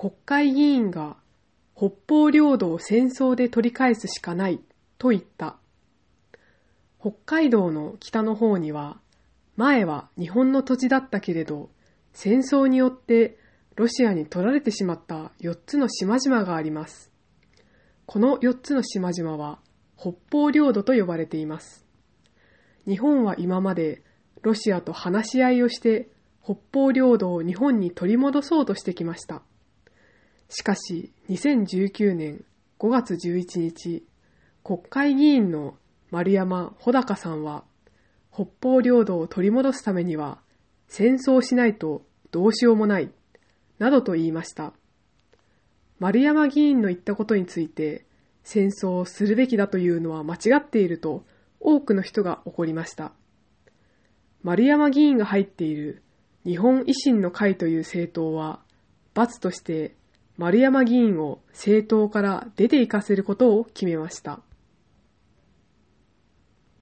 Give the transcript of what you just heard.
国会議員が北方領土を戦争で取り返すしかないと言った。北海道の北の方には、前は日本の土地だったけれど、戦争によってロシアに取られてしまった4つの島々があります。この4つの島々は北方領土と呼ばれています。日本は今までロシアと話し合いをして北方領土を日本に取り戻そうとしてきました。しかし2019年5月11日、国会議員の丸山穂高さんは、北方領土を取り戻すためには戦争しないとどうしようもない、などと言いました。丸山議員の言ったことについて、戦争をするべきだというのは間違っていると多くの人が怒りました。丸山議員が入っている日本維新の会という政党は、罰として丸山議員を政党から出て行かせることを決めました。